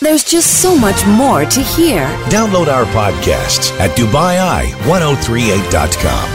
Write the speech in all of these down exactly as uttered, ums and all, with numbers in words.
There's just so much more to hear. Download our podcasts at Dubai Eye ten thirty-eight dot com.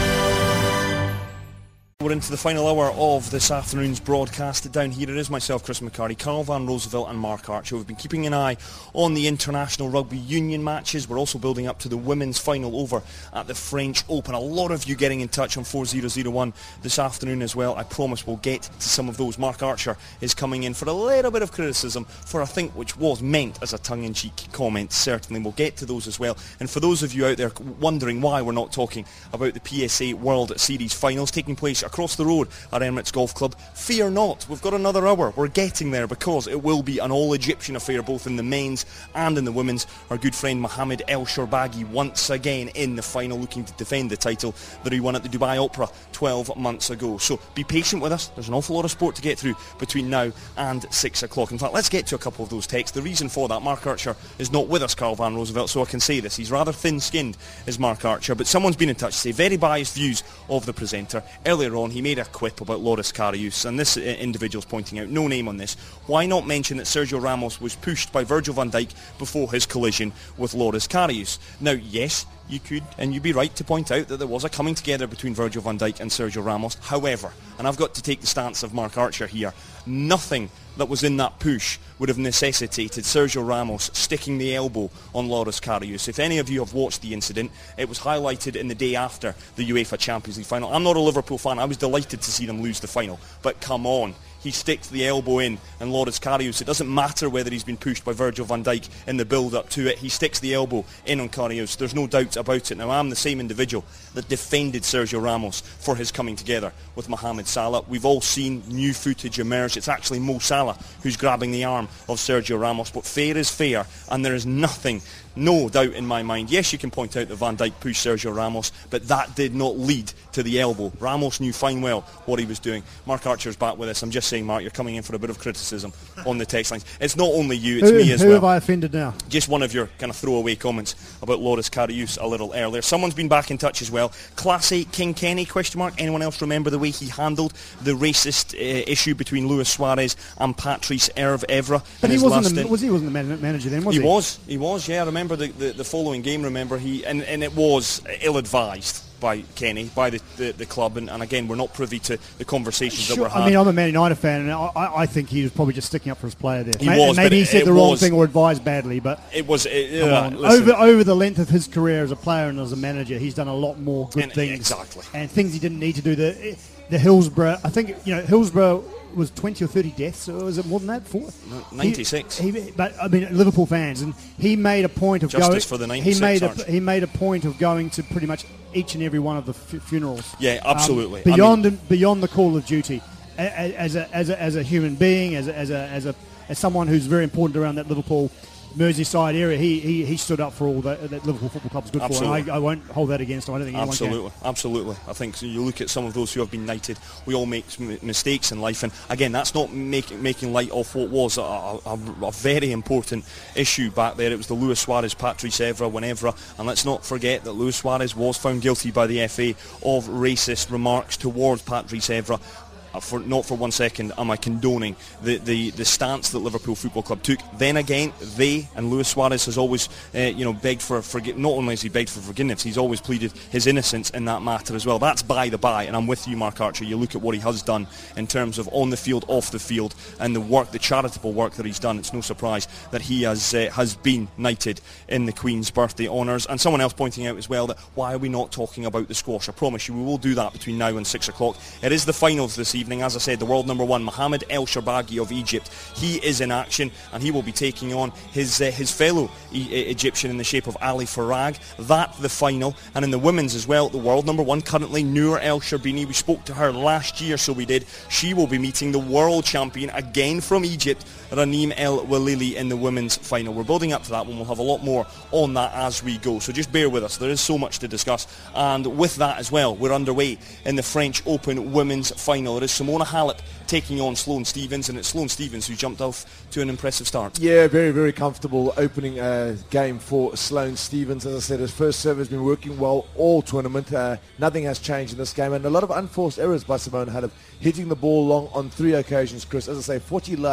We're into the final hour of this afternoon's broadcast. Down here it is myself, Chris McCarty, Carl Van Roosevelt and Mark Archer. We've been keeping an eye on the international rugby union matches. We're also building up to the women's final over at the French Open. A lot of you getting in touch on four zero zero one this afternoon as well. I promise we'll get to some of those. Mark Archer is coming in for a little bit of criticism for, I think, which was meant as a tongue-in-cheek comment. Certainly we'll get to those as well. And for those of you out there wondering why we're not talking about the P S A World Series finals taking place across the road at Emirates Golf Club, fear not, we've got another hour. We're getting there because it will be an all-Egyptian affair both in the men's and in the women's. Our good friend Mohamed El Shorbagy once again in the final, looking to defend the title that he won at the Dubai Opera twelve months ago. So be patient with us. There's an awful lot of sport to get through between now and six o'clock. In fact, let's get to a couple of those texts. The reason for that, Mark Archer is not with us, Carl Van Roosevelt, so I can say this. He's rather thin-skinned, is Mark Archer, but someone's been in touch to say very biased views of the presenter. Earlier on, he made a quip about Loris Karius, and this uh, individual's pointing out, no name on this, why not mention that Sergio Ramos was pushed by Virgil van Dijk before his collision with Loris Karius? Now, yes, you could, and you'd be right to point out that there was a coming together between Virgil van Dijk and Sergio Ramos. However, and I've got to take the stance of Mark Archer here, nothing that was in that push would have necessitated Sergio Ramos sticking the elbow on Loris Karius. If any of you have watched the incident, it was highlighted in the day after the UEFA Champions League final. I'm not a Liverpool fan. I was delighted to see them lose the final. But come on. He sticks the elbow in, and Loris Karius, it doesn't matter whether he's been pushed by Virgil van Dijk in the build-up to it, he sticks the elbow in on Karius. There's no doubt about it. Now, I'm the same individual that defended Sergio Ramos for his coming together with Mohamed Salah. We've all seen new footage emerge. It's actually Mo Salah who's grabbing the arm of Sergio Ramos, but fair is fair, and there is nothing, no doubt in my mind. Yes, you can point out that Van Dijk pushed Sergio Ramos, but that did not lead to the elbow. Ramos knew fine well what he was doing. Mark Archer's back with us. I'm just saying, Mark, you're coming in for a bit of criticism on the text lines. It's not only you, it's who, me as who well. Who have I offended now? Just one of your kind of throwaway comments about Loris Karius a little earlier. Someone's been back in touch as well. Class eight King Kenny, question mark. Anyone else remember the way he handled the racist uh, issue between Luis Suarez and Patrice Evra? But he wasn't the, was he wasn't the man- manager then, was he? He was, he was, yeah. I remember the, the, the following game, remember, he and, and it was ill-advised by Kenny, by the, the, the club, and, and again, we're not privy to the conversations sure. that were had. I mean, I'm a Man United fan, and I, I think he was probably just sticking up for his player there. He maybe was, maybe he it, said it the wrong was, thing or advised badly, but it was it, uh, over over the length of his career as a player and as a manager, he's done a lot more good and, things, exactly, and things he didn't need to do. The the Hillsborough, I think, you know, Hillsborough was twenty or thirty deaths, or was it more than that? Four? ninety-six. He, he, but I mean, Liverpool fans, and he made a point of Justice going. for the ninety-six, he made a, Arch. he made a point of going to pretty much each and every one of the f- funerals. Yeah, absolutely. Um, beyond I mean, beyond the call of duty, as a as a as a human being, as a, as a as a as someone who's very important around that Liverpool Merseyside area, he, he he stood up for all that, that Liverpool Football Club is good absolutely. for, and I, I won't hold that against him. I don't think anyone absolutely, can. absolutely. I think so. You look at some of those who have been knighted. We all make m- mistakes in life, and again, that's not making making light of what was a, a, a very important issue back there. It was the Luis Suarez, Patrice Evra, whenever, and let's not forget that Luis Suarez was found guilty by the F A of racist remarks towards Patrice Evra. Uh, for not for one second am I condoning the, the, the stance that Liverpool Football Club took. Then again, they and Luis Suarez has always, uh, you know, begged for forgiveness. Not only has he begged for forgiveness, he's always pleaded his innocence in that matter as well. That's by the by, and I'm with you, Mark Archer. You look at what he has done in terms of on the field, off the field, and the work, the charitable work that he's done. It's no surprise that he has uh, has been knighted in the Queen's birthday honours. And someone else pointing out as well that why are we not talking about the squash? I promise you, we will do that between now and six o'clock. It is the finals this evening. Evening, as I said, the world number one, Mohamed El Shorbagy of Egypt. He is in action, and he will be taking on his uh, his fellow e- Egyptian in the shape of Ali Farag. That the final, and in the women's as well, the world number one currently, Noor El Sherbini. We spoke to her last year, so we did. She will be meeting the world champion again from Egypt, Raneem El Walili, in the women's final. We're building up to that one. We'll have a lot more on that as we go, so just bear with us. There is so much to discuss, and with that as well, we're underway in the French Open women's final. It is Simona Halep taking on Sloane Stephens, and it's Sloane Stephens who jumped off to an impressive start. Yeah, very, very comfortable opening uh, game for Sloane Stephens. As I said, his first serve has been working well all tournament. Uh, nothing has changed in this game, and a lot of unforced errors by Simona Halep, hitting the ball long on three occasions, Chris. As I say, forty love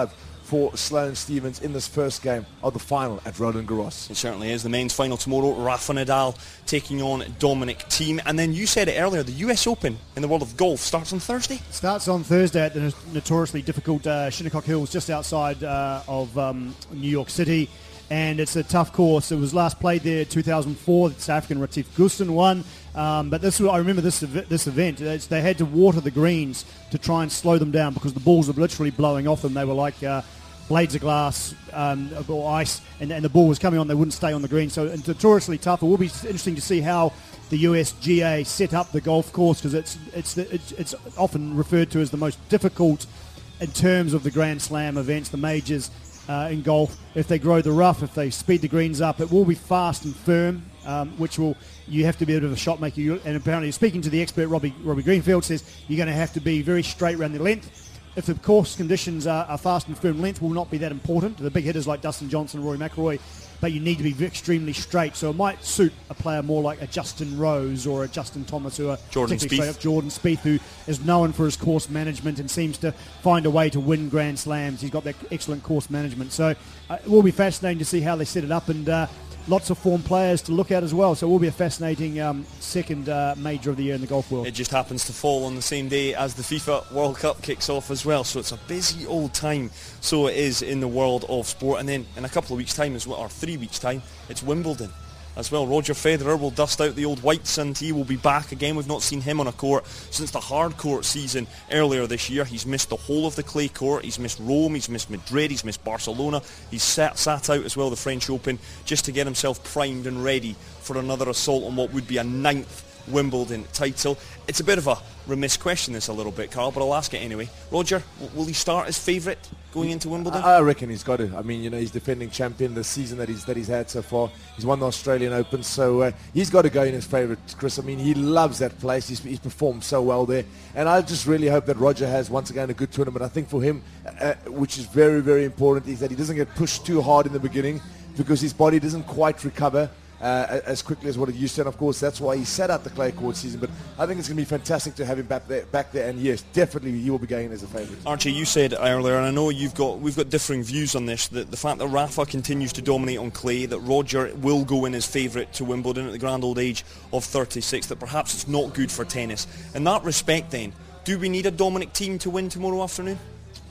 for Sloane Stephens in this first game of the final at Roland Garros. It certainly is. The men's final tomorrow, Rafa Nadal taking on Dominic Thiem. And then you said it earlier, the U S Open in the world of golf starts on Thursday? Starts on Thursday at the notoriously difficult uh, Shinnecock Hills just outside uh, of um, New York City. And it's a tough course. It was last played there in two thousand four. The South African Retief Goosen won. Um, but this, I remember this this event. It's, they had to water the greens to try and slow them down because the balls were literally blowing off them. They were like uh, blades of glass um, or ice, and, and the ball was coming on. They wouldn't stay on the green. So it's notoriously tough. It will be interesting to see how the U S G A set up the golf course, because it's it's, the, it's it's often referred to as the most difficult in terms of the Grand Slam events, the majors. Uh, in golf, if they grow the rough, if they speed the greens up, it will be fast and firm, um, which will, you have to be a bit of a shot maker. You, and apparently, speaking to the expert, Robbie, Robbie Greenfield says you're going to have to be very straight around the length. If the course conditions are, are fast and firm, length will not be that important. The big hitters like Dustin Johnson, Rory McIlroy, but you need to be extremely straight. So it might suit a player more like a Justin Rose or a Justin Thomas, who are Jordan particularly Spieth. straight up. Jordan Spieth, who is known for his course management and seems to find a way to win Grand Slams. He's got that excellent course management. So uh, it will be fascinating to see how they set it up, and uh, lots of form players to look at as well. So it will be a fascinating um, second uh, major of the year in the golf world. It just happens to fall on the same day as the FIFA World Cup kicks off as well. So it's a busy old time. So it is in the world of sport. And then in a couple of weeks' time, as well, or three weeks' time, it's Wimbledon as well. Roger Federer will dust out the old whites and he will be back again. We've not seen him on a court since the hard court season earlier this year. He's missed the whole of the clay court. He's missed Rome, he's missed Madrid, he's missed Barcelona. He's sat, sat out as well the French Open just to get himself primed and ready for another assault on what would be a ninth Wimbledon title. It's a bit of a remiss question, this a little bit, Carl, but I'll ask it anyway. Roger, w- will he start as favourite going into Wimbledon? I reckon he's got to. I mean, you know, he's defending champion this season that he's that he's had so far. He's won the Australian Open, so uh, he's got to go in as favourite, Chris. I mean, he loves that place. He's, he's performed so well there, and I just really hope that Roger has once again a good tournament. I think for him, uh, which is very, very important, is that he doesn't get pushed too hard in the beginning because his body doesn't quite recover Uh, as quickly as what it used to, and of course that's why he sat out the clay court season. But I think it's going to be fantastic to have him back there, back there. And yes, definitely he will be going as a favourite. Archie, you said earlier, and I know you've got we've got differing views on this, that the fact that Rafa continues to dominate on clay, that Roger will go in as favourite to Wimbledon at the grand old age of thirty-six, that perhaps it's not good for tennis. In that respect, then, do we need a Dominic Thiem to win tomorrow afternoon?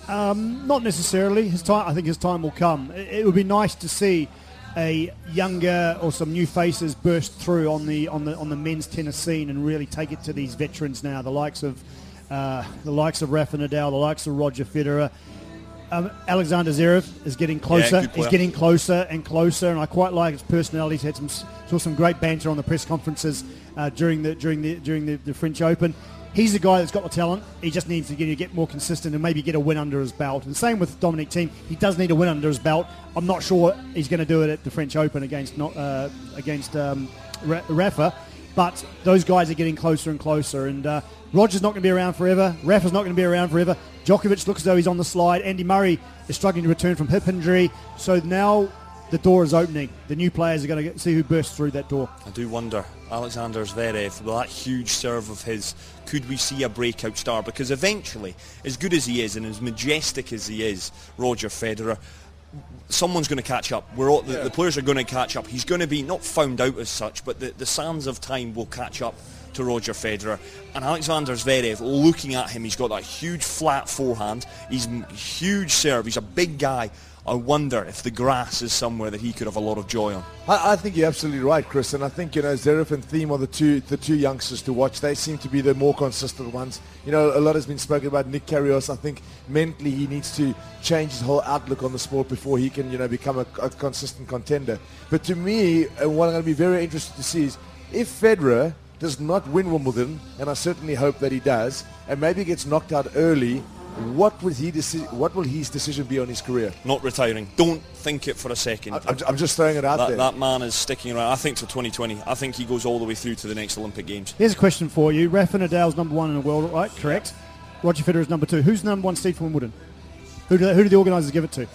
Um, not necessarily. His time, I think his time will come. It, it would be nice to see a younger or some new faces burst through on the on the on the men's tennis scene and really take it to these veterans now, the likes of uh, the likes of Rafa Nadal, the likes of Roger Federer. Um, Alexander Zverev is getting closer. Yeah, He's getting closer and closer, and I quite like his personality. He's had some saw some great banter on the press conferences uh, during the during the during the, the French Open. He's a guy that's got the talent. He just needs to get, get more consistent and maybe get a win under his belt. And same with Dominic Thiem. He does need a win under his belt. I'm not sure he's going to do it at the French Open against not uh, against um, Rafa, but those guys are getting closer and closer. And uh, Roger's not going to be around forever. Rafa's not going to be around forever. Djokovic looks as though he's on the slide. Andy Murray is struggling to return from hip injury. So now the door is opening. The new players are going to get, see who bursts through that door. I do wonder, Alexander Zverev, with that huge serve of his, could we see a breakout star? Because eventually, as good as he is and as majestic as he is, Roger Federer, someone's going to catch up. We're all, the, yeah. the players are going to catch up. He's going to be not found out as such, but the, the sands of time will catch up to Roger Federer. And Alexander Zverev, looking at him, he's got that huge flat forehand. He's huge serve. He's a big guy. I wonder if the grass is somewhere that he could have a lot of joy on. I, I think you're absolutely right, Chris, and I think, you know, Zverev and Thiem are the two the two youngsters to watch. They seem to be the more consistent ones. You know, a lot has been spoken about Nick Kyrgios. I think mentally he needs to change his whole outlook on the sport before he can, you know, become a, a consistent contender. But to me, and what I'm going to be very interested to see is if Federer does not win Wimbledon, and I certainly hope that he does, and maybe gets knocked out early, What will he deci- What will his decision be on his career? Not retiring. Don't think it for a second. I, I'm, I'm just throwing it out that, there. that man is sticking around. I think till twenty twenty. I think he goes all the way through to the next Olympic Games. Here's a question for you. Rafa Nadal's number one in the world, right? Correct. Roger Federer is number two. Who's number one seed for Wimbledon? Who do, who do the organisers give it to?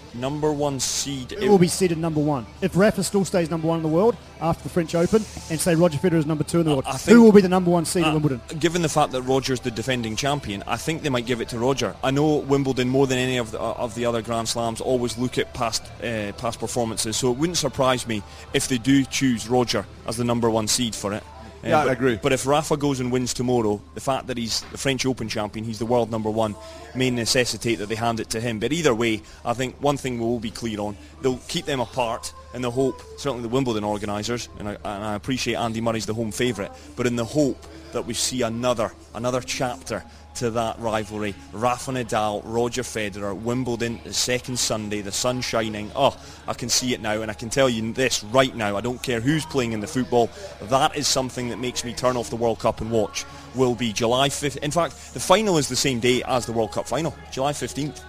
Number one seed. It will be seeded number one. If Rafa still stays number one in the world after the French Open, and say Roger Federer is number two in the world, I think, who will be the number one seed uh, at Wimbledon? Given the fact that Roger's the defending champion, I think they might give it to Roger. I know Wimbledon, more than any of the, uh, of the other Grand Slams, always look at past uh, past performances, so it wouldn't surprise me if they do choose Roger as the number one seed for it. Uh, Yeah, but, I agree. But if Rafa goes and wins tomorrow, the fact that he's the French Open champion, he's the world number one, may necessitate that they hand it to him. But either way, I think one thing we'll be clear on, they'll keep them apart in the hope, certainly the Wimbledon organisers, and I, and I appreciate Andy Murray's the home favourite, but in the hope that we see another another chapter to that rivalry. Rafa Nadal, Roger Federer, Wimbledon, the second Sunday, the sun shining. Oh, I can see it now, and I can tell you this right now, I don't care who's playing in the football, that is something that makes me turn off the World Cup and watch. Will be July fifth. In fact, the final is the same day as the World Cup final, July fifteenth.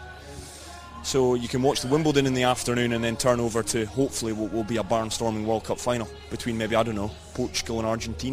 So you can watch the Wimbledon in the afternoon and then turn over to, hopefully, what will be a barnstorming World Cup final between maybe, I don't know, Portugal and Argentina.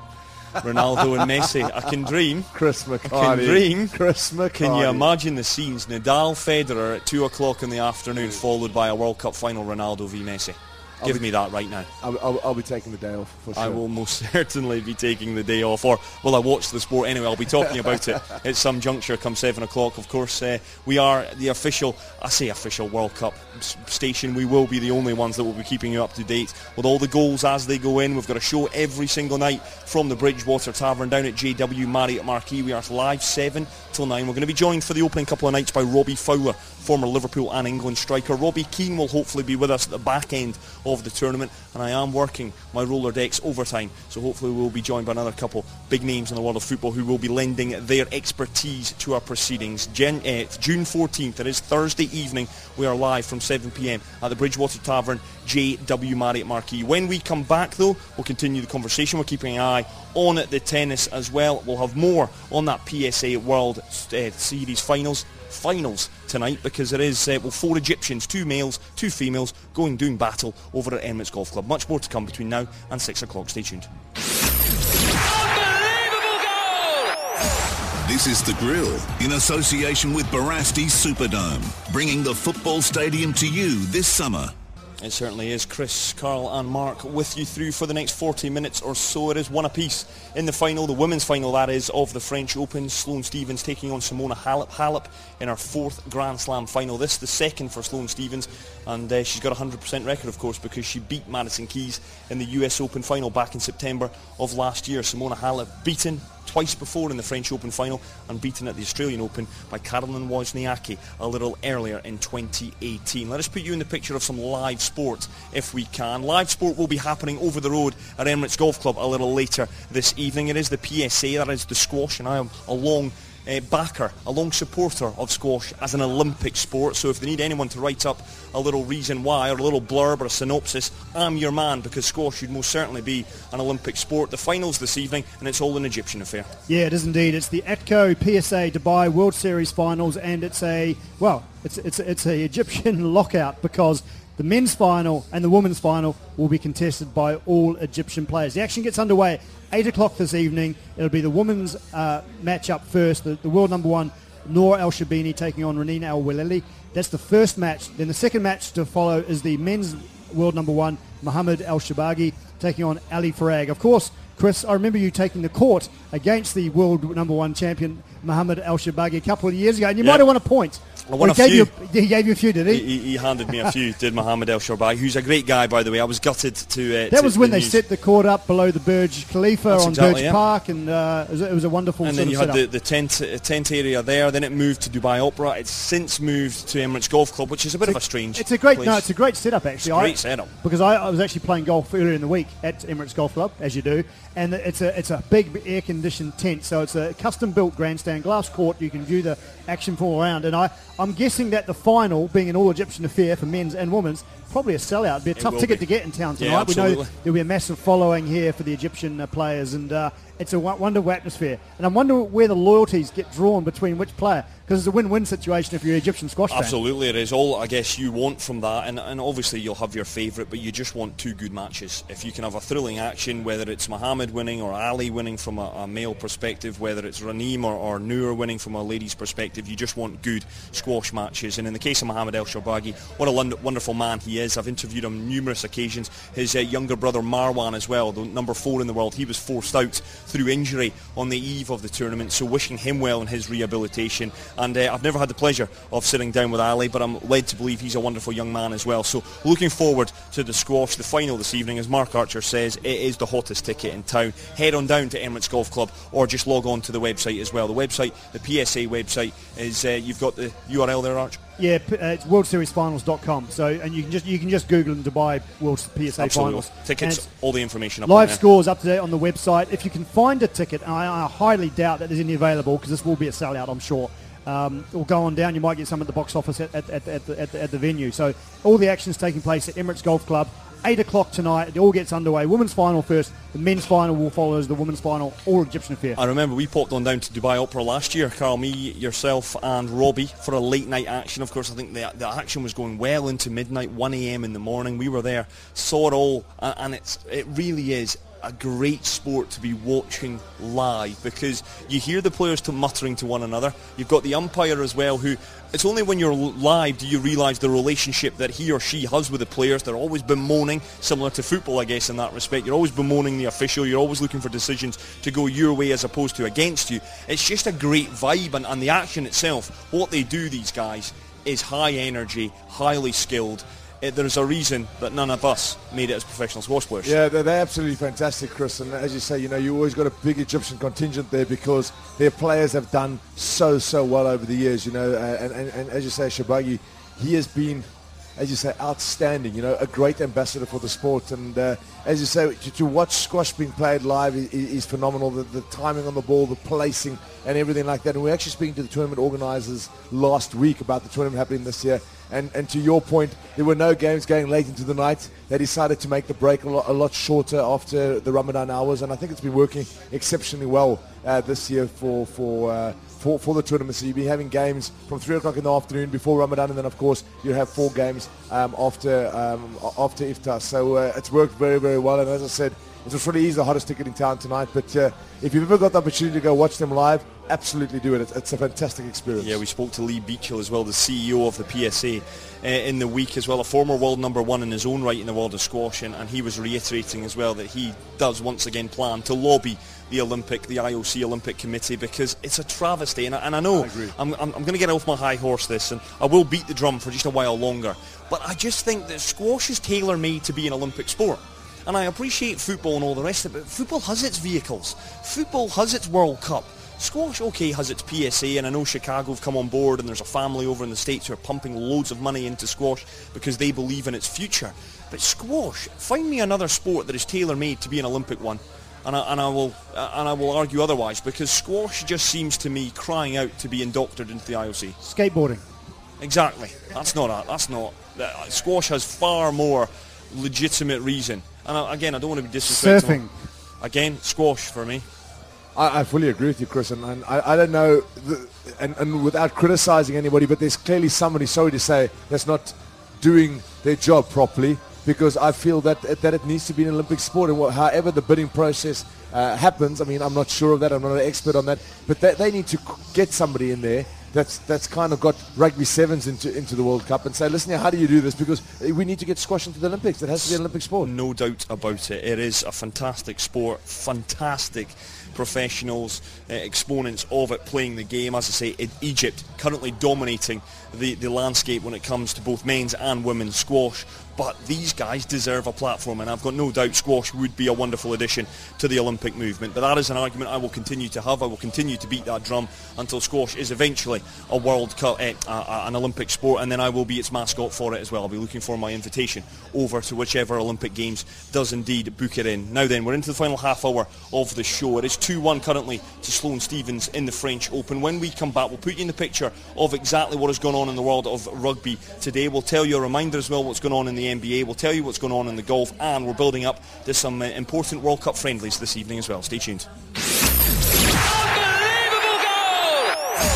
Ronaldo and Messi. I can dream. Chris McCarty. I can dream. Chris McCarty. Can you imagine the scenes? Nadal, Federer at two o'clock in the afternoon, followed by a World Cup final, Ronaldo v Messi. I'll Give be, me that right now. I'll, I'll, I'll be taking the day off for sure. I will most certainly be taking the day off, or well, I watch the sport anyway. I'll be talking about it at some juncture come seven o'clock. Of course, uh, we are the official, I say official World Cup s- station. We will be the only ones that will be keeping you up to date with all the goals as they go in. We've got a show every single night from the Bridgewater Tavern down at J W Marriott Marquee. We are live seven till nine. We're going to be joined for the opening couple of nights by Robbie Fowler, former Liverpool and England striker. Robbie Keane will hopefully be with us at the back end of the tournament, and I am working my roller decks overtime, so hopefully we'll be joined by another couple big names in the world of football who will be lending their expertise to our proceedings. Gen- uh, June fourteenth, it is Thursday evening, we are live from seven p.m. at the Bridgewater Tavern, J W Marriott Marquee. When we come back though, we'll continue the conversation. We're keeping an eye on the tennis as well. We'll have more on that P S A World uh, Series finals finals tonight, because it is uh, well, four Egyptians, two males, two females going doing battle over at Emirates Golf Club. Much more to come between now and six o'clock. Stay tuned. Unbelievable goal! This is The Grill in association with Barasti Superdome, bringing the football stadium to you this summer. It certainly is. Chris, Carl and Mark with you through for the next forty minutes or so. It is one apiece in the final, the women's final that is, of the French Open. Sloane Stephens taking on Simona Halep. Halep in her fourth Grand Slam final. This the second for Sloane Stephens, and uh, she's got a one hundred percent record, of course, because she beat Madison Keys in the U S Open final back in September of last year. Simona Halep beaten twice before in the French Open final and beaten at the Australian Open by Caroline Wozniacki a little earlier in twenty eighteen. Let us put you in the picture of some live sport if we can. Live sport will be happening over the road at Emirates Golf Club a little later this evening. It is the P S A, that is the squash, and I am a long uh, backer, a long supporter of squash as an Olympic sport. So if they need anyone to write up a little reason why, or a little blurb or a synopsis, I'm your man, because squash should most certainly be an Olympic sport. The finals this evening, and it's all an Egyptian affair. Yeah, it is indeed. It's the ATCO P S A Dubai World Series finals, and it's a, well, it's it's it's a Egyptian lockout, because the men's final and the women's final will be contested by all Egyptian players. The action gets underway at eight o'clock this evening. It'll be the women's uh, match-up first, the, the world number one, Noor El Shabini, taking on Renina El Waleli. That's the first match. Then the second match to follow is the men's world number one, Mohammed El Shabagi, taking on Ali Farag. Of course, Chris, I remember you taking the court against the world number one champion, Mohammed El Shabagi, a couple of years ago, and you Yeah. might have won a point. I won Or a he gave few. You, he gave you a few, did he? He, he handed me a few, did Mohammed El Shabagi, who's a great guy, by the way. I was gutted to... Uh, That to was when the they news. set the court up below the Burj Khalifa That's on exactly Burj it. Park, and uh, it, was, it was a wonderful And sort then you of had setup. the, the tent uh, tent area there. Then it moved to Dubai Opera. It's since moved to Emirates Golf Club, which is a bit of a strange It's a great, place. no, it's a great setup actually. It's a great I, setup. Because I, I was actually playing golf earlier in the week at Emirates Golf Club, as you do, and it's a it's a big air-conditioned tent. So it's a custom-built grandstand, glass court. You can view the action from all around. And I I'm guessing that the final, being an all-Egyptian affair for men's and women's, probably a sellout. It'd be a It tough will ticket be. to get in town Yeah, tonight. We know absolutely. there'll be a massive following here for the Egyptian uh, players, and uh, it's a w- wonderful atmosphere. And I wonder where the loyalties get drawn between which player. because it's a win-win situation if you're an Egyptian squash fan. Absolutely, it is. All I guess you want from that, and, and obviously you'll have your favourite, but you just want two good matches. If you can have a thrilling action, whether it's Mohammed winning or Ali winning from a, a male perspective, whether it's Raneem or, or Noor winning from a lady's perspective, you just want good squash matches. And in the case of Mohammed El Shorbagy, what a lund- wonderful man he is. I've interviewed him on numerous occasions. His uh, younger brother Marwan as well, the number four in the world, he was forced out through injury on the eve of the tournament, so wishing him well in his rehabilitation. And uh, I've never had the pleasure of sitting down with Ali, but I'm led to believe he's a wonderful young man as well. So looking forward to the squash, the final this evening. As Mark Archer says, it is the hottest ticket in town. Head on down to Emirates Golf Club or just log on to the website as well. The website, the P S A website, is uh, you've got the U R L there, Arch? Yeah, uh, it's world series finals dot com. So, and you can just you can just Google Dubai World P S A Absolutely. Finals. Tickets, all the information up live on there. scores up to date on the website. If you can find a ticket, and I, I highly doubt that there's any available because this will be a sellout, I'm sure. Um, or go on down. You might get some at the box office at, at, at, at, the, at, the, at the venue. So all the action's taking place at Emirates Golf Club. eight o'clock tonight. It all gets underway. Women's final first. The men's final will follow as the women's final. All Egyptian affair. I remember we popped on down to Dubai Opera last year, Carl, me, yourself and Robbie, for a late night action. Of course, I think the, the action was going well into midnight, one a.m. in the morning. We were there, saw it all, and, and it's it really is a great sport to be watching live, because you hear the players to muttering to one another. You've got the umpire as well, who it's only when you're live do you realise the relationship that he or she has with the players. They're always bemoaning, similar to football I guess in that respect. You're always bemoaning the official. You're always looking for decisions to go your way as opposed to against you. It's just a great vibe, and, and the action itself, what they do, these guys, is high energy, highly skilled. It, there's a reason that none of us made it as professional squash players. Yeah, they're, they're absolutely fantastic, Chris. And as you say, you know, you always got a big Egyptian contingent there because their players have done so, so well over the years, you know. Uh, and, and, and as you say, Shorbagy, he has been, as you say, outstanding, you know, a great ambassador for the sport. And uh, as you say, to, to watch squash being played live is, is phenomenal. The, the timing on the ball, the placing and everything like that. And we're actually speaking to the tournament organisers last week about the tournament happening this year. And, and to your point, there were no games going late into the night. They decided to make the break a lot, a lot shorter after the Ramadan hours, and I think it's been working exceptionally well uh, this year for for, uh, for for the tournament. So you'll be having games from three o'clock in the afternoon before Ramadan, and then of course you have four games um, after um, after iftar. So uh, it's worked very very well, and as I said, it was really easy, the hottest ticket in town tonight. But uh, if you've ever got the opportunity to go watch them live, absolutely do it. It's, it's a fantastic experience. Yeah, we spoke to Lee Beachill as well, the C E O of the P S A, uh, in the week as well, a former world number one in his own right in the world of squash, and, and he was reiterating as well that he does once again plan to lobby the Olympic, the I O C Olympic Committee, because it's a travesty. And I, and I know I agree. I'm, I'm, I'm going to get off my high horse this, and I will beat the drum for just a while longer, but I just think that squash is tailor-made to be an Olympic sport. And I appreciate football and all the rest of it, but football has its vehicles. Football has its World Cup. Squash, okay, has its P S A, and I know Chicago have come on board, and there's a family over in the States who are pumping loads of money into squash because they believe in its future. But squash, find me another sport that is tailor-made to be an Olympic one, and I, and I will uh, and I will argue otherwise, because squash just seems to me crying out to be indoctored into the I O C. Skateboarding. Exactly. That's not a, that's not. Uh, squash has far more legitimate reason. And I, again, I don't want to be disrespectful. Surfing. Again, squash for me. I, I fully agree with you, Chris, and, and I, I don't know, the, and, and without criticising anybody, but there's clearly somebody, sorry to say, that's not doing their job properly, because I feel that that it needs to be an Olympic sport, and however the bidding process uh, happens, I mean, I'm not sure of that, I'm not an expert on that, but they, they need to get somebody in there that's that's kind of got rugby sevens into into the World Cup and say, listen here, how do you do this? Because we need to get squash into the Olympics. It has to be an Olympic sport. No doubt about it. It is a fantastic sport, fantastic professionals, uh, exponents of it playing the game. As I say, in Egypt currently dominating the, the landscape when it comes to both men's and women's squash. But these guys deserve a platform, and I've got no doubt squash would be a wonderful addition to the Olympic movement. But that is an argument I will continue to have. I will continue to beat that drum until squash is eventually a World Cup, eh, uh, an Olympic sport, and then I will be its mascot for it as well. I'll be looking for my invitation over to whichever Olympic Games does indeed book it in. Now then, we're into the final half hour of the show. It is two one currently to Sloane Stephens in the French Open. When we come back, we'll put you in the picture of exactly what has gone on in the world of rugby today. We'll tell you a reminder as well what's going on in the N B A. We'll tell you what's going on in the golf, and we're building up to some uh, important World Cup friendlies this evening as well. Stay tuned.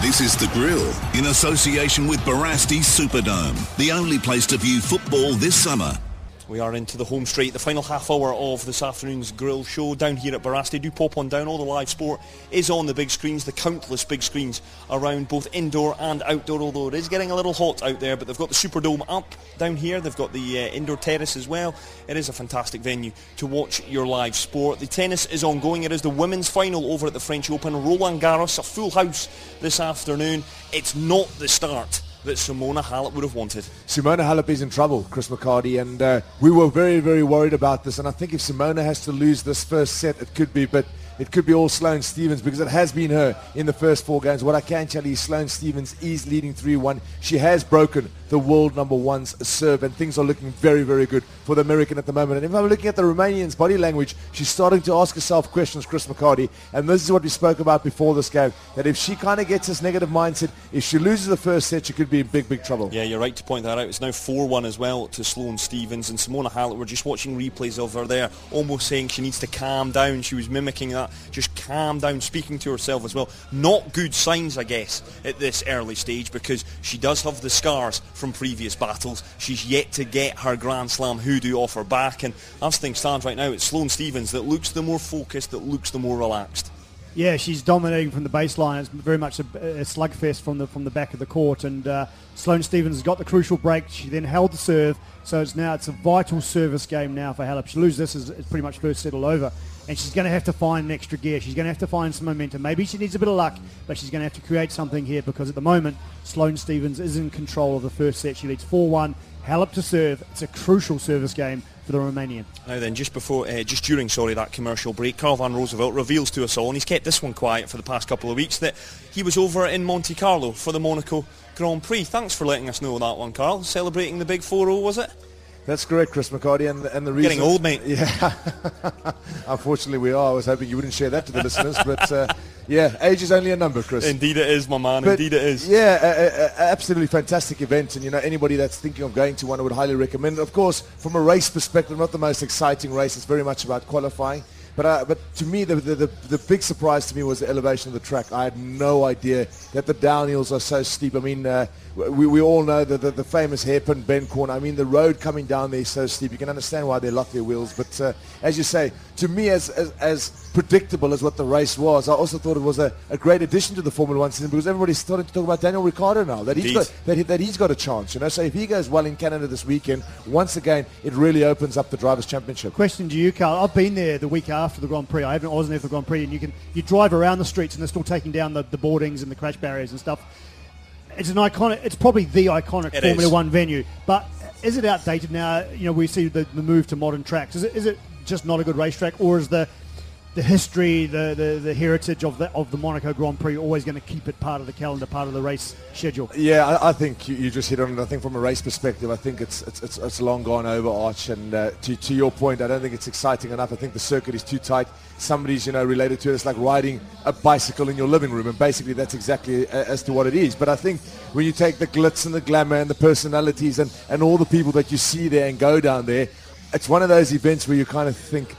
This is The Grill in association with Barasti Superdome, the only place to view football this summer. We are into the home straight, the final half hour of this afternoon's grill show down here at Barasti. Do pop on down, all the live sport is on the big screens, the countless big screens around both indoor and outdoor, although it is getting a little hot out there, but they've got the Superdome up down here, they've got the uh, indoor terrace as well. It is a fantastic venue to watch your live sport. The tennis is ongoing, it is the women's final over at the French Open. Roland Garros, a full house this afternoon. It's not the start that Simona Halep would have wanted. Simona Halep is in trouble, Chris McCarty, and uh, we were very, very worried about this. And I think if Simona has to lose this first set, it could be, but it could be all Sloane Stephens, because it has been her in the first four games. What I can tell you is Sloane Stephens is leading three one. She has broken the world number one's serve, and things are looking very, very good for the American at the moment. And if I'm looking at the Romanian's body language, she's starting to ask herself questions, Chris McCarty, and this is what we spoke about before this game, that if she kind of gets this negative mindset, if she loses the first set, she could be in big, big trouble. Yeah, you're right to point that out. It's now four one as well to Sloane Stephens, and Simona Halep, we're just watching replays of her there, almost saying she needs to calm down. She was mimicking that, just calm down, speaking to herself as well. Not good signs, I guess, at this early stage, because she does have the scars from previous battles. She's yet to get her Grand Slam hoodoo off her back, and as things stand right now, it's Sloane Stephens that looks the more focused, that looks the more relaxed. Yeah, she's dominating from the baseline. It's very much a, a slugfest from the from the back of the court, and uh, Sloane Stephens has got the crucial break. She then held the serve, so it's now it's a vital service game now for Halep. She loses this, is it's pretty much first set all over, and she's going to have to find an extra gear. She's going to have to find some momentum. Maybe she needs a bit of luck, but she's going to have to create something here, because at the moment Sloane Stephens is in control of the first set. She leads four one. Halep to serve. It's a crucial service game for the Romanian. Now then, just before, uh, just during, sorry, that commercial break, Carl Van Roosevelt reveals to us all, and he's kept this one quiet for the past couple of weeks, that he was over in Monte Carlo for the Monaco Grand Prix. Thanks for letting us know that one, Carl. Celebrating the big four oh, was it? That's correct, Chris McCarty, and, and the reason... Getting old, mate. Yeah. Unfortunately, we are. I was hoping you wouldn't share that to the listeners, but uh, yeah, age is only a number, Chris. Indeed it is, my man. But Indeed it is. Yeah, a, a, a absolutely fantastic event, and you know, anybody that's thinking of going to one, I would highly recommend it. Of course, from a race perspective, not the most exciting race. It's very much about qualifying. But uh, but to me, the, the the big surprise to me was the elevation of the track. I had no idea that the downhills are so steep. I mean, uh, we we all know the, the the famous hairpin bend corner. I mean, the road coming down there is so steep. You can understand why they lock their wheels. But uh, as you say, to me, as, as as predictable as what the race was, I also thought it was a, a great addition to the Formula One season, because everybody's starting to talk about Daniel Ricciardo now, that he's got that, he, that he's got a chance. You know, so if he goes well in Canada this weekend, once again, it really opens up the Drivers' Championship. Question to you, Carl. I've been there the week after the Grand Prix. I haven't. I wasn't there for the Grand Prix, and you can you drive around the streets, and they're still taking down the, the boardings and the crash barriers and stuff. It's an iconic. It's probably the iconic it Formula is. One venue. But is it outdated now? You know, we see the, the move to modern tracks. Is it is it just not a good racetrack, or is the the history, the, the, the heritage of the of the Monaco Grand Prix always going to keep it part of the calendar, part of the race schedule? Yeah, I, I think you, you just hit on it. I think from a race perspective, I think it's it's it's, it's long gone over, Arch. And uh, to to your point, I don't think it's exciting enough. I think the circuit is too tight. Somebody's you know related to it. It's like riding a bicycle in your living room, and basically that's exactly a, as to what it is. But I think when you take the glitz and the glamour and the personalities and, and all the people that you see there and go down there, it's one of those events where you kind of think,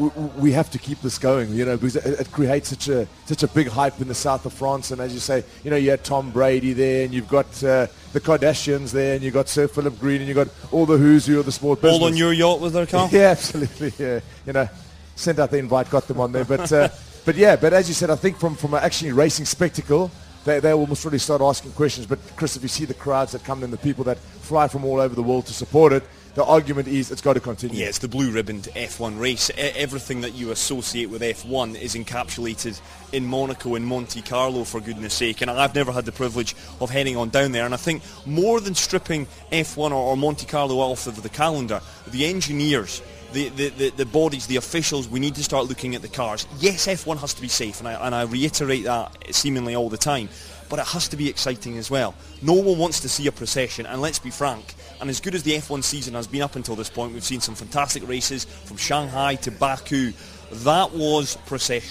we have to keep this going, you know, because it, it creates such a such a big hype in the south of France. And as you say, you know, you had Tom Brady there, and you've got uh, the Kardashians there, and you've got Sir Philip Green, and you've got all the who's who of the sport business. All on your yacht with their car? Yeah, absolutely. Yeah, you know, sent out the invite, got them on there. But uh, but yeah, but as you said, I think from from an actually racing spectacle, they they will almost really start asking questions. But Chris, if you see the crowds that come in, the people that fly from all over the world to support it, the argument is it's got to continue. Yeah, it's the blue-ribboned F one race. E- everything that you associate with F one is encapsulated in Monaco and Monte Carlo, for goodness sake. And I've never had the privilege of heading on down there. And I think more than stripping F one or, or Monte Carlo off of the calendar, the engineers, the, the, the, the bodies, the officials, we need to start looking at the cars. Yes, F one has to be safe, and I, and I reiterate that seemingly all the time. But it has to be exciting as well. No one wants to see a procession, and let's be frank, and as good as the F one season has been up until this point, we've seen some fantastic races from Shanghai to Baku. That was processional.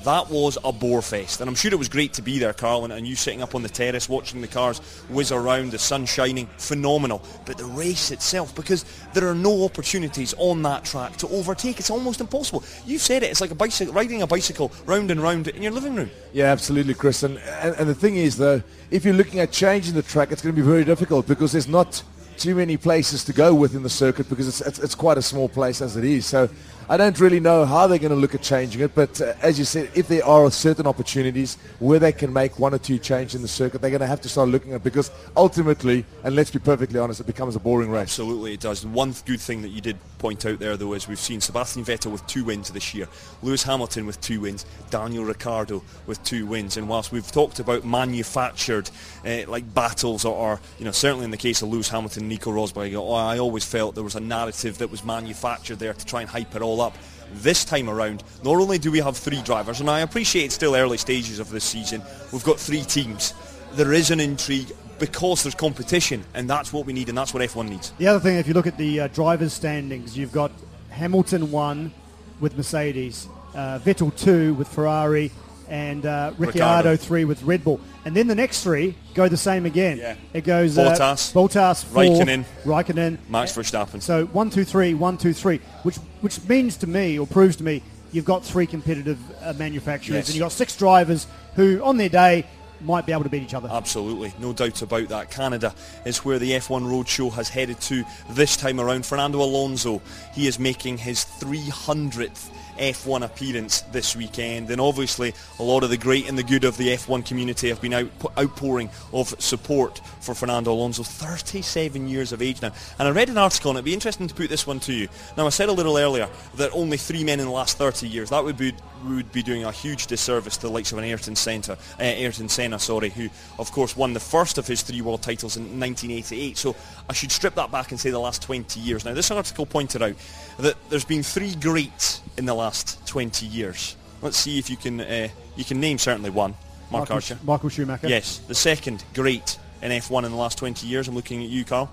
That was a bore fest, and I'm sure it was great to be there, Carl, and, and you sitting up on the terrace watching the cars whiz around, the sun shining, phenomenal. But the race itself, because there are no opportunities on that track to overtake, it's almost impossible. You've said it, it's like a bicycle, riding a bicycle round and round in your living room. Yeah, absolutely, Chris. And, and, and the thing is, though, if you're looking at changing the track, it's going to be very difficult because there's not too many places to go within the circuit because it's, it's, it's quite a small place as it is. So I don't really know how they're going to look at changing it, but uh, as you said, if there are certain opportunities where they can make one or two changes in the circuit, they're going to have to start looking at it because ultimately, and let's be perfectly honest, it becomes a boring race. Absolutely it does. One good thing that you did point out there, though, is we've seen Sebastian Vettel with two wins this year, Lewis Hamilton with two wins, Daniel Ricciardo with two wins, and whilst we've talked about manufactured uh, like battles, or, or you know, certainly in the case of Lewis Hamilton and Nico Rosberg, oh, I always felt there was a narrative that was manufactured there to try and hype it all up. This time around, not only do we have three drivers, and I appreciate it's still early stages of this season, we've got three teams. There is an intrigue because there's competition, and that's what we need, and that's what F one needs. The other thing, if you look at the uh, drivers' standings, you've got Hamilton one with Mercedes, uh, Vettel two with Ferrari, and uh, Ricciardo, Ricciardo three with Red Bull. And then the next three go the same again. Yeah. It goes Bottas, uh, Bottas, four, Raikkonen, Raikkonen, Max Verstappen. So one, two, three, one, two, three, which which means to me, or proves to me, you've got three competitive uh, manufacturers, Yes. and you've got six drivers who, on their day, might be able to beat each other. Absolutely, no doubt about that. Canada is where the F one Roadshow has headed to this time around. Fernando Alonso, he is making his three hundredth F one appearance this weekend, and obviously a lot of the great and the good of the F one community have been out, outpouring of support for Fernando Alonso, thirty-seven years of age now. And I read an article, and it'd be interesting to put this one to you. Now, I said a little earlier that only three men in the last thirty years, that would be would be doing a huge disservice to the likes of an Ayrton Senna, uh, Ayrton Senna, sorry, who of course won the first of his three world titles in nineteen eighty-eight. So I should strip that back and say the last twenty years. Now, this article pointed out that there's been three greats in the last twenty years. Let's see if you can uh, you can name certainly one. Mark Michael, Archer. Michael Schumacher. Yes. The second great in F one in the last twenty years. I'm looking at you, Carl.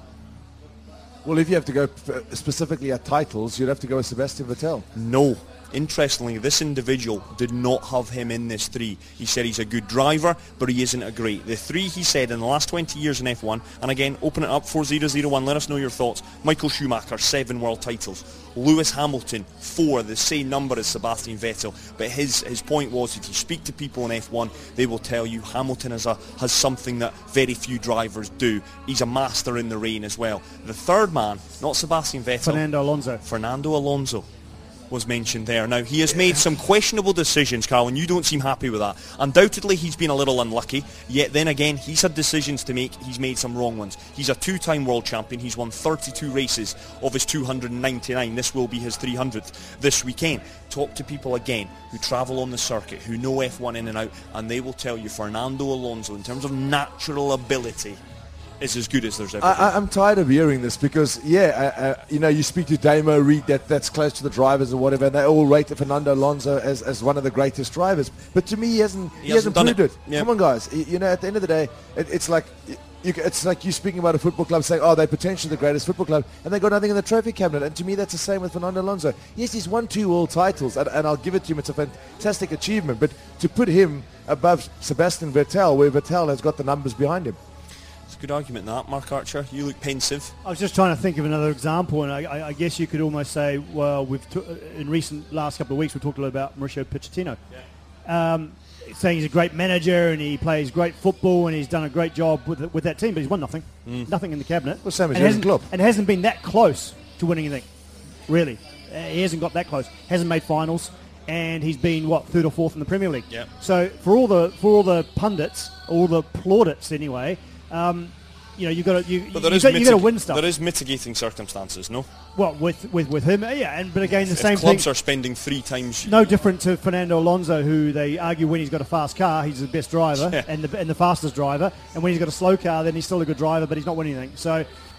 Well, if you have to go p- specifically at titles, you'd have to go with Sebastian Vettel. No. Interestingly, this individual did not have him in this three. He said he's a good driver, but he isn't a great. The three, he said, in the last twenty years in F one, and again, open it up, four zero zero one, let us know your thoughts. Michael Schumacher, seven world titles. Lewis Hamilton, four, the same number as Sebastian Vettel. But his his point was, if you speak to people in F one, they will tell you Hamilton has, a, has something that very few drivers do. He's a master in the rain as well. The third man, not Sebastian Vettel. Fernando Alonso. Fernando Alonso was mentioned there. Now, he has made some questionable decisions, Carl, and you don't seem happy with that. Undoubtedly, he's been a little unlucky, yet then again, he's had decisions to make. He's made some wrong ones. He's a two-time world champion. He's won thirty-two races of his two hundred ninety-nine. This will be his three hundredth this weekend. Talk to people again who travel on the circuit, who know F one in and out, and they will tell you Fernando Alonso, in terms of natural ability, is as good as there's ever been. I, I'm tired of hearing this because, yeah, uh, uh, you know, you speak to Damo Reed, that, that's close to the drivers or whatever, and they all rate Fernando Alonso as, as one of the greatest drivers. But to me, he hasn't he, He hasn't, hasn't done proved it. it. Yeah. Come on, guys. Y- You know, at the end of the day, it, it's like... You, it's like you speaking about a football club saying, oh, they're potentially the greatest football club, and they got nothing in the trophy cabinet. And to me, that's the same with Fernando Alonso. Yes, he's won two world titles, and, and I'll give it to him. It's a fantastic achievement. But to put him above Sebastian Vettel, where Vettel has got the numbers behind him. It's a good argument, that. Mark Archer, you look pensive. I was just trying to think of another example, and I, I, I guess you could almost say, well, we've t- in recent last couple of weeks, we've talked a lot about Mauricio Pochettino. Yeah. Um, saying he's a great manager and he plays great football and he's done a great job with with that team, but he's won nothing. Mm. Nothing in the cabinet. Well, same as and, Jurgen hasn't, Klopp. and hasn't been that close to winning anything, really. Uh, he hasn't got that close. Hasn't made finals, and he's been, what, third or fourth in the Premier League. Yep. So for all the for all the pundits, all the plaudits anyway, um, you know, you've got to you, But there you is got, you got to mitig- win stuff. There is mitigating circumstances, no? Well, with, with, with him, yeah, and but again, the If same clubs thing. are spending three times... No different to Fernando Alonso, who they argue when he's got a fast car, he's the best driver Yeah. and the and the fastest driver, and when he's got a slow car, then he's still a good driver, but he's not winning anything. So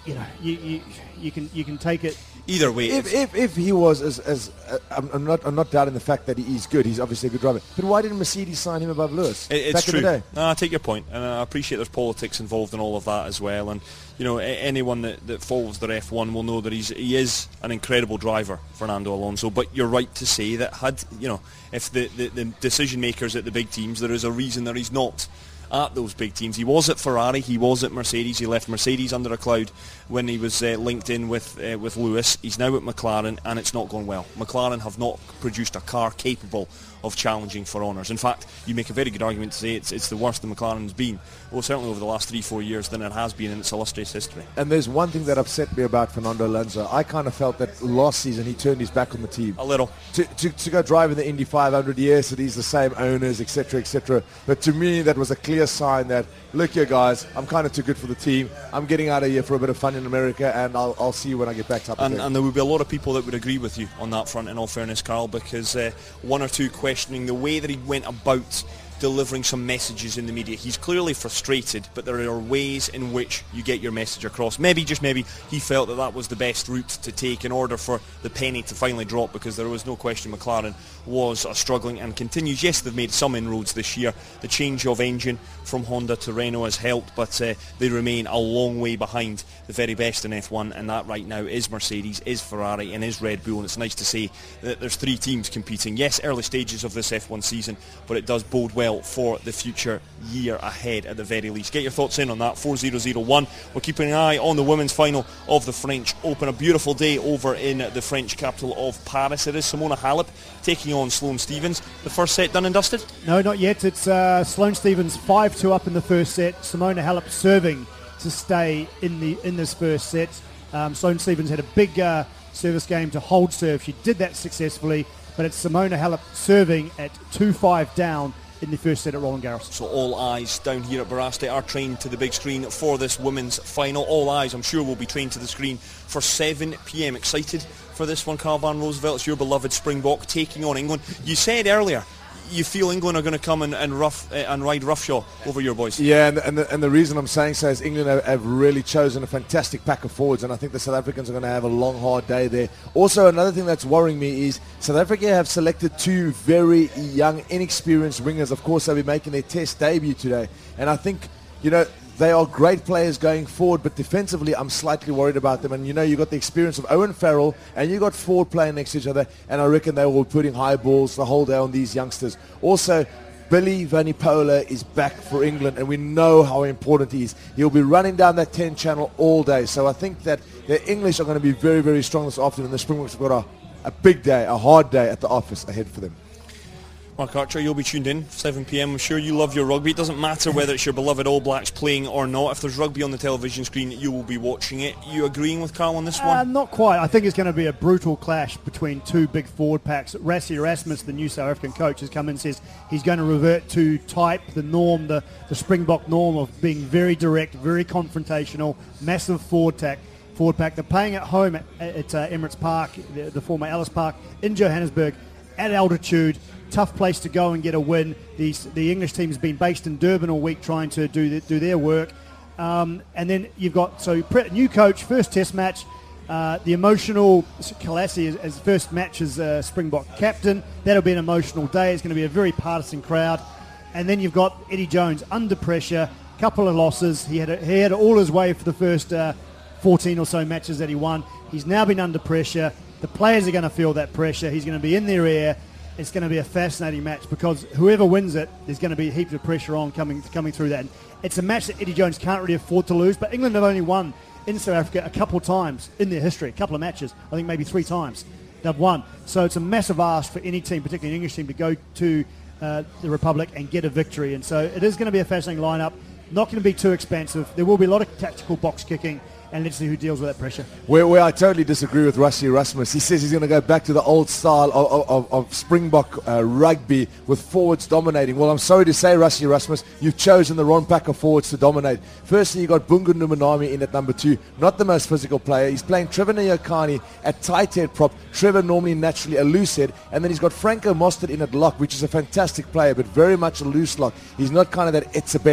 you know, you, you you can you can take it. Either way, If, if if he was as as uh, I'm, I'm not I'm not doubting the fact that he's good. He's obviously a good driver. But why didn't Mercedes sign him above Lewis It, it's back true. in the day? No, I take your point, and I appreciate there's politics involved in all of that as well. And you know, a- anyone that, that follows the F one will know that he's he is an incredible driver, Fernando Alonso. But you're right to say that had you know, if the, the, the decision makers at the big teams, there is a reason that he's not at those big teams. He was at Ferrari, he was at Mercedes, he left Mercedes under a cloud when he was uh, linked in with uh, with Lewis. He's now at McLaren, and it's not going well. McLaren have not produced a car capable of challenging for honours. In fact, you make a very good argument to say it's it's the worst the McLaren's been, well, certainly over the last three, four years than it has been in its illustrious history. And there's one thing that upset me about Fernando Alonso. I kind of felt that last season he turned his back on the team. A little. To, to, to go drive in the Indy five hundred, yes, it is the same owners, et cetera, et cetera. But to me, that was a clear sign that, look here, guys, I'm kind of too good for the team. I'm getting out of here for a bit of fun in America, and I'll, I'll see you when I get back to And, and there would be a lot of people that would agree with you on that front, in all fairness, Carl, because uh, one or two questioning the way that he went about delivering some messages in the media. He's clearly frustrated, but there are ways in which you get your message across. Maybe, just maybe, he felt that that was the best route to take in order for the penny to finally drop, because there was no question McLaren was uh, struggling and continues. Yes, they've made some inroads this year. The change of engine from Honda to Renault has helped, but uh, they remain a long way behind the very best in F one, and that right now is Mercedes, is Ferrari, and is Red Bull. And it's nice to say that there's three teams competing. Yes, early stages of this F one season, but it does bode well for the future year ahead at the very least. Get your thoughts in on that, four zero zero one. We're keeping an eye on the women's final of the French Open. A beautiful day over in the French capital of Paris. It is Simona Halep taking on Sloane Stephens. The first set done and dusted? No, not yet. It's uh, Sloane Stephens five two up in the first set. Simona Halep serving to stay in the in this first set. Um, Sloane Stephens had a big uh, service game to hold serve. She did that successfully, but it's Simona Halep serving at two five down in the first set at Roland Garros. So all eyes down here at Barasti are trained to the big screen for this women's final. All eyes, I'm sure, will be trained to the screen for seven p.m. Excited for this one, Carl Van Roosevelt? It's your beloved Springbok taking on England. You said earlier you feel England are going to come and, and rough uh, and ride roughshod over your boys. Yeah, and, and, the, and the reason I'm saying so is England have, have really chosen a fantastic pack of forwards, and I think the South Africans are going to have a long, hard day there. Also, another thing that's worrying me is South Africa have selected two very young, inexperienced wingers. Of course, they'll be making their test debut today, and I think, you know, they are great players going forward, but defensively I'm slightly worried about them. And you know, you got the experience of Owen Farrell, and you got Ford playing next to each other, and I reckon they will be putting high balls the whole day on these youngsters. Also, Billy Vanipola is back for England, and we know how important he is. He'll be running down that ten channel all day. So I think that the English are going to be very, very strong this afternoon. The Springboks have got a, a big day, a hard day at the office ahead for them. Mark Archer, you'll be tuned in, seven p.m. I'm sure you love your rugby. It doesn't matter whether it's your beloved All Blacks playing or not. If there's rugby on the television screen, you will be watching it. You agreeing with Carl on this Uh, one? not quite. I think it's going to be a brutal clash between two big forward packs. Rassie Erasmus, the new South African coach, has come in and says he's going to revert to type, the norm, the, the Springbok norm of being very direct, very confrontational, massive forward pack. Forward pack. They're playing at home at, at uh, Emirates Park, the, the former Ellis Park, in Johannesburg, at altitude. Tough place to go and get a win. The, the English team's been based in Durban all week trying to do the, do their work. Um, and then you've got, so new coach, first test match, uh, the emotional, Kalassi as, as first match as uh, Springbok captain. That'll be an emotional day. It's going to be a very partisan crowd. And then you've got Eddie Jones under pressure, couple of losses. He had, a, he had all his way for the first uh, fourteen or so matches that he won. He's now been under pressure. The players are going to feel that pressure. He's going to be in their ear. It's going to be a fascinating match because whoever wins it, there's going to be heaps of pressure on coming coming through that. And it's a match that Eddie Jones can't really afford to lose, but England have only won in South Africa a couple of times in their history, a couple of matches, I think maybe three times they've won. So it's a massive ask for any team, particularly an English team, to go to uh, the Republic and get a victory. And so it is going to be a fascinating lineup, not going to be too expensive. There will be a lot of tactical box kicking, and let's see who deals with that pressure. Where, where I totally disagree with Rassie Erasmus. He says he's going to go back to the old style of, of, of Springbok uh, rugby with forwards dominating. Well, I'm sorry to say, Rassie Erasmus, you've chosen the wrong pack of forwards to dominate. Firstly, you got Bunga Numanami in at number two, not the most physical player. He's playing Trevor Nyakani at tight head prop. Trevor normally naturally a loose head. And then he's got Franco Mostert in at lock, which is a fantastic player, but very much a loose lock. He's not kind of that it's a bet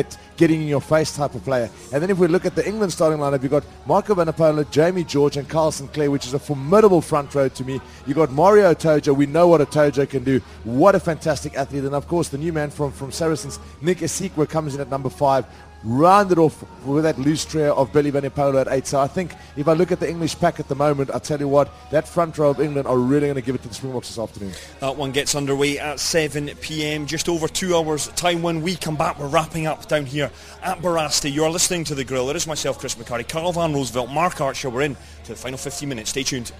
getting in your face type of player. And then if we look at the England starting lineup, you've got Marco Vanapola, Jamie George, and Carl Sinclair, which is a formidable front row to me. You've got Mario Otojo. We know what Otojo can do. What a fantastic athlete. And of course, the new man from, from Saracens, Nick Esikwa, comes in at number five. Rounded off with that loose trio of Billy Vanipola at eight. So I think if I look at the English pack at the moment, I'll tell you what, that front row of England are really going to give it to the Springboks this afternoon. That one gets underway at seven p.m, just over two hours time. When we come back, we're wrapping up down here at Barasti. You're listening to The Grill. It is myself, Chris McCarty, Carl Van Roosevelt, Mark Archer. We're in to the final fifteen minutes. Stay tuned.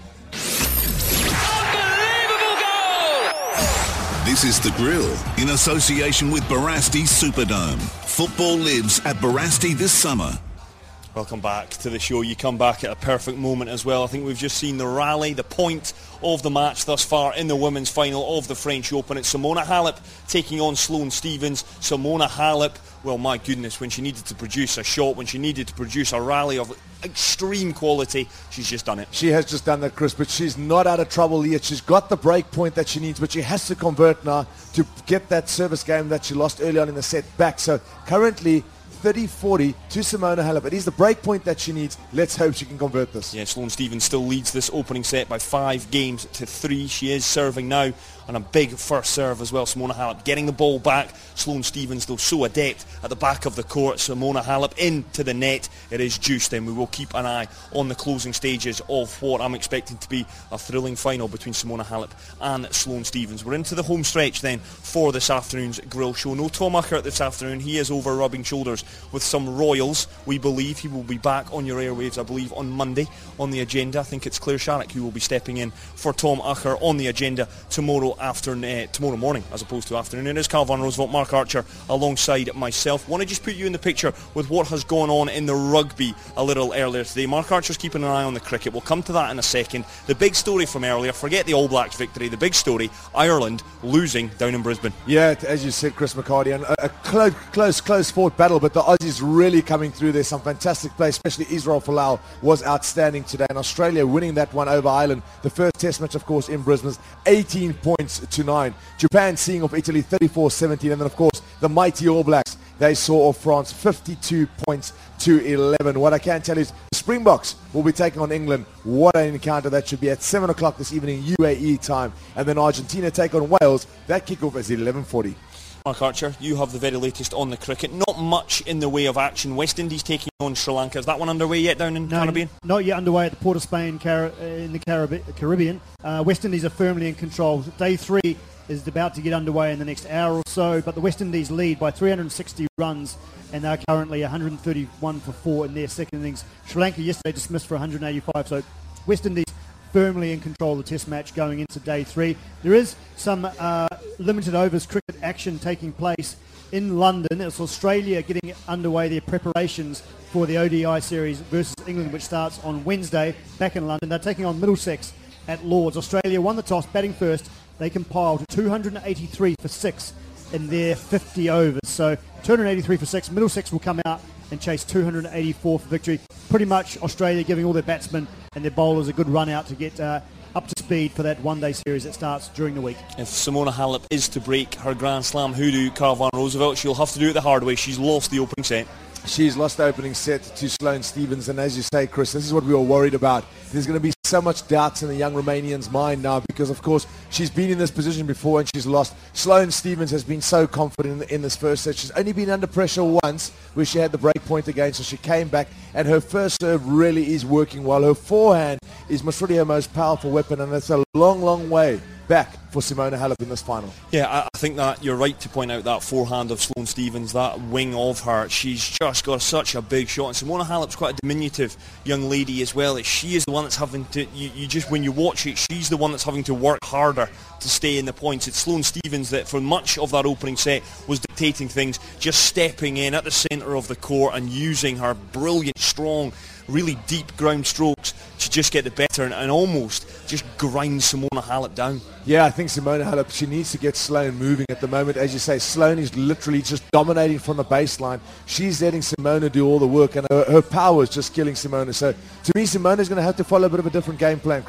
This is The Grill in association with Barasti Superdome. Football lives at Barasti this summer. Welcome back to the show. You come back at a perfect moment as well. I think we've just seen the rally, the point of the match thus far in the women's final of the French Open. It's Simona Halep taking on Sloane Stephens. Simona Halep, well, my goodness, when she needed to produce a shot, when she needed to produce a rally of extreme quality, she's just done it. She has just done that, Chris, but she's not out of trouble yet. She's got the break point that she needs, but she has to convert now to get that service game that she lost early on in the set back. So currently thirty forty to Simona Halep. It is the break point that she needs. Let's hope she can convert this. Yeah, Sloane Stephens still leads this opening set by five games to three. She is serving now on a big first serve as well. Simona Halep getting the ball back. Sloane Stephens, though, so adept at the back of the court. Simona Halep into the net. It is juiced, and we will keep an eye on the closing stages of what I'm expecting to be a thrilling final between Simona Halep and Sloane Stephens. We're into the home stretch then for this afternoon's grill show. No Tom Uckert this afternoon. He is over rubbing shoulders with some Royals. We believe he will be back on your airwaves, I believe, on Monday on the agenda. I think it's Claire Sharrock who will be stepping in for Tom Uckert on the agenda tomorrow afternoon, uh, tomorrow morning as opposed to afternoon. It is Carl Van Roosevelt, Mark Archer alongside myself. Want to just put you in the picture with what has gone on in the rugby a little earlier today. Mark Archer's keeping an eye on the cricket. We'll come to that in a second. The big story from earlier, forget the All Blacks victory, the big story, Ireland losing down in Brisbane. Yeah, as you said, Chris McCarty, and a, a close, close, close fought battle, but the Aussies really coming through there. Some fantastic play, especially Israel Folau was outstanding today, and Australia winning that one over Ireland. The first test match, of course, in Brisbane, eighteen points to nine. Japan seeing off Italy thirty-four seventeen, and then, of course, the mighty All Blacks, they saw off France fifty-two points to eleven. What I can tell you is the Springboks will be taking on England. What an encounter that should be at seven o'clock this evening U A E time, and then Argentina take on Wales. That kickoff is eleven forty. Mark Archer, you have the very latest on the cricket. Not much in the way of action. West Indies taking on Sri Lanka. Is that one underway yet down in no, Caribbean? Not yet underway at the Port of Spain Car- in the Carib- Caribbean. Uh, West Indies are firmly in control. Day three is about to get underway in the next hour or so, but the West Indies lead by three hundred sixty runs, and they're currently one hundred thirty-one for four in their second innings. Sri Lanka yesterday dismissed for one hundred eighty-five, so West Indies firmly in control of the test match going into day three. There is some uh, limited overs cricket action taking place in London. It's Australia getting underway their preparations for the O D I series versus England, which starts on Wednesday back in London. They're taking on Middlesex at Lords. Australia won the toss, batting first. They compiled two hundred eighty-three for six in their fifty overs. So two hundred eighty-three for six. Middlesex will come out and chase two hundred eighty-four for victory. Pretty much Australia giving all their batsmen and their bowlers a good run out to get uh, up to speed for that one-day series that starts during the week. If Simona Halep is to break her Grand Slam hoodoo, Carl Van Roosevelt, she'll have to do it the hard way. She's lost the opening set. She's lost the opening set to Sloane Stephens, and as you say, Chris, this is what we were worried about. There's going to be so much doubts in the young Romanian's mind now because, of course, she's been in this position before and she's lost. Sloane Stephens has been so confident in, in this first set. She's only been under pressure once where she had the break point again, so she came back, and her first serve really is working well. Her forehand is most really her most powerful weapon, and it's a long, long way back for Simona Halep in this final. Yeah, I think that you're right to point out that forehand of Sloane Stephens, that wing of her. She's just got such a big shot. And Simona Halep's quite a diminutive young lady as well. She is the one that's having to, you, you just, when you watch it, she's the one that's having to work harder to stay in the points. It's Sloane Stephens that for much of that opening set was dictating things, just stepping in at the centre of the court and using her brilliant, strong, really deep ground strokes to just get the better and, and almost just grind Simona Halep down. Yeah, I think Simona Halep, she needs to get Sloane moving at the moment. As you say, Sloane is literally just dominating from the baseline. She's letting Simona do all the work, and her, her power is just killing Simona. So to me, Simona's going to have to follow a bit of a different game plan, Chris.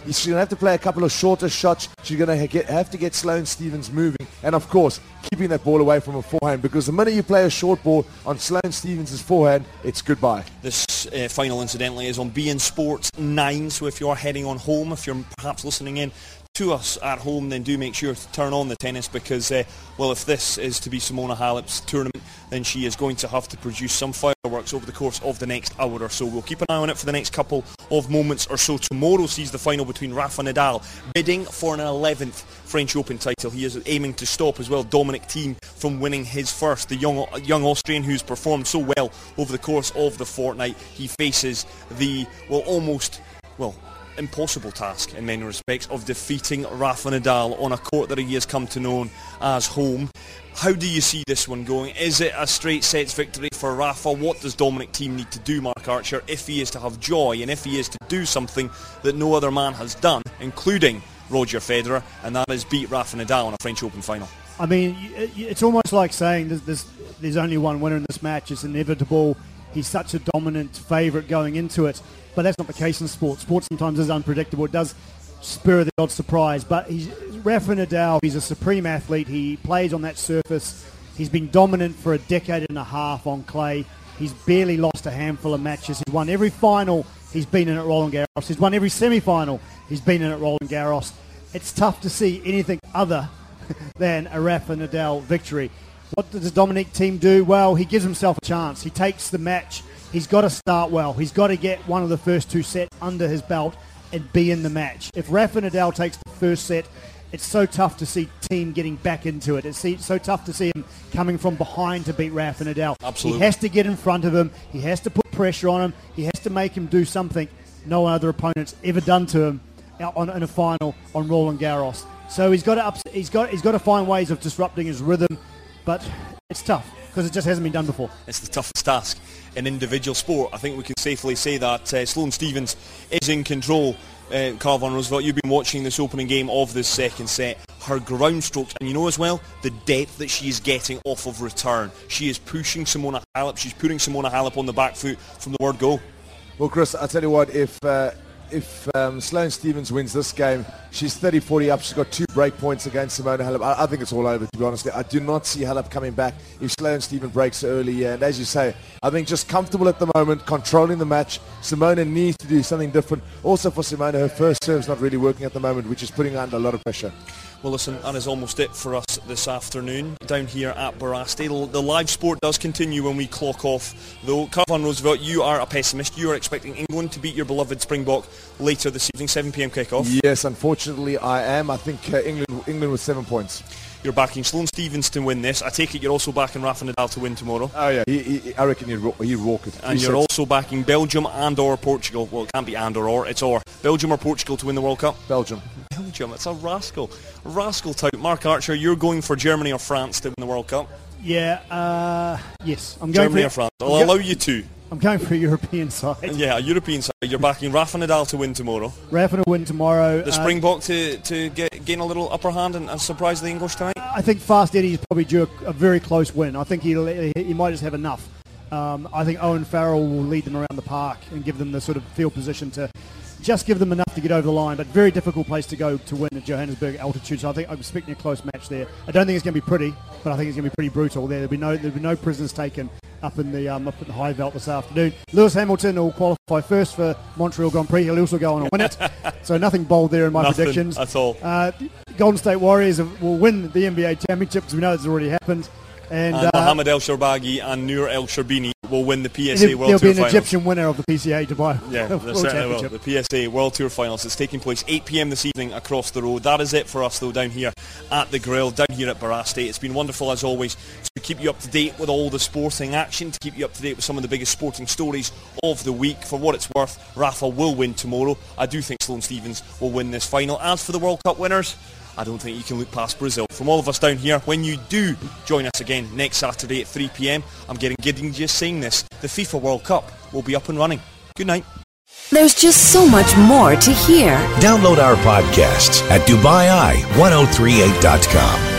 She's going to have to play a couple of shorter shots. She's going to have to get Sloane Stephens moving. And, of course, keeping that ball away from her forehand, because the minute you play a short ball on Sloane Stephens' forehand, it's goodbye. This uh, final, incidentally, is on B N Sports nine, so if you are heading on home, if you're perhaps listening in to us at home, then do make sure to turn on the tennis, because, uh, well, if this is to be Simona Halep's tournament, then she is going to have to produce some fireworks over the course of the next hour or so. We'll keep an eye on it for the next couple of moments or so. Tomorrow sees the final between Rafa Nadal, bidding for an eleventh French Open title. He is aiming to stop as well Dominic Thiem from winning his first. The young young Austrian who's performed so well over the course of the fortnight. He faces the, well, almost, well, impossible task in many respects of defeating Rafa Nadal on a court that he has come to know as home. How do you see this one going? Is it a straight sets victory for Rafa? What does Dominic Thiem need to do, Mark Archer, if he is to have joy and if he is to do something that no other man has done, including Roger Federer, and that is beat Rafa Nadal in a French Open final? I mean, it's almost like saying there's, there's, there's only one winner in this match. It's inevitable. He's such a dominant favourite going into it. But that's not the case in sport. Sport sometimes is unpredictable. It does spur the odd surprise. But he's, Rafa Nadal, he's a supreme athlete. He plays on that surface. He's been dominant for a decade and a half on clay. He's barely lost a handful of matches. He's won every final he's been in at Roland Garros. He's won every semi-final he's been in at Roland Garros. It's tough to see anything other than a Rafa Nadal victory. What does Dominic Thiem do? Well, he gives himself a chance. He takes the match. He's got to start well. He's got to get one of the first two sets under his belt and be in the match. If Rafa Nadal takes the first set, it's so tough to see Thiem getting back into it. It's so tough to see him coming from behind to beat Rafa Nadal. Absolutely. He has to get in front of him. He has to put pressure on him. He has to make him do something no other opponent's ever done to him out on, in a final on Roland Garros. So he's got to ups, he's got he's got to find ways of disrupting his rhythm, but it's tough because it just hasn't been done before. It's the toughest task in individual sport. I think we can safely say that uh, Sloane Stephens is in control. Uh, Carl van Roosevelt, you've been watching this opening game of this second set. Her ground strokes, and you know as well, the depth that she is getting off of return. She is pushing Simona Halep. She's putting Simona Halep on the back foot from the word go. Well, Chris, I'll tell you what, if uh, if um, Sloane Stephens wins this game, she's thirty forty up. She's got two break points against Simona Halep. I, I think it's all over, to be honest. I do not see Halep coming back if Sloane Stephens breaks early. And as you say, I think just comfortable at the moment, controlling the match. Simona needs to do something different. Also for Simona, her first serve's not really working at the moment, which is putting her under a lot of pressure. Well, listen, that is almost it for us this afternoon down here at Barasti. The live sport does continue when we clock off, though. Carl van Roosevelt, you are a pessimist. You are expecting England to beat your beloved Springbok later this evening, seven p.m. kick-off. Yes, unfortunately I am. I think uh, England England with seven points. You're backing Sloane Stephens to win this. I take it you're also backing Rafa Nadal to win tomorrow. Oh yeah, he, he, I reckon he'd, he'd walk it. And you're also backing Belgium and or Portugal. Well, it can't be and or or, it's or. Belgium or Portugal to win the World Cup? Belgium. Belgium, it's a rascal. Rascal type. Mark Archer, you're going for Germany or France to win the World Cup? Yeah, uh, yes. I'm going Germany for or France? I'll allow you to. I'm going for a European side. Yeah, a European side. You're backing Rafa Nadal to win tomorrow. Rafa to win tomorrow. The uh, Springbok to, to get, gain a little upper hand and, and surprise the English tonight? I think Fast Eddie's probably due a, a very close win. I think he'll, he, he might just have enough. Um, I think Owen Farrell will lead them around the park and give them the sort of field position to just give them enough to get over the line, but very difficult place to go to win at Johannesburg altitude. So I think I'm expecting a close match there. I don't think it's going to be pretty, but I think it's going to be pretty brutal there. There'll be no there'll be no prisoners taken up in the um, up in the high veld this afternoon. Lewis Hamilton will qualify first for Montreal Grand Prix. He'll also go on and win it. So nothing bold there in my Nothing predictions at all. Uh, Golden State Warriors will win the N B A championship because we know it's already happened. And, and uh, Mohamed El Sharbaghi and Noor El Sharbini will win the P S A World Tour Finals. There'll be an Egyptian winner of the P C A Dubai yeah, World certainly will. Championship. The P S A World Tour Finals. It's taking place eight p.m. this evening across the road. That is it for us, though, down here at the Grill, down here at Barasti. It's been wonderful, as always, to keep you up to date with all the sporting action, to keep you up to date with some of the biggest sporting stories of the week. For what it's worth, Rafa will win tomorrow. I do think Sloane Stephens will win this final. As for the World Cup winners, I don't think you can look past Brazil. From all of us down here, when you do join us again next Saturday at three p.m, I'm getting giddy just saying this, the FIFA World Cup will be up and running. Good night. There's just so much more to hear. Download our podcasts at Dubai Eye ten thirty-eight dot com.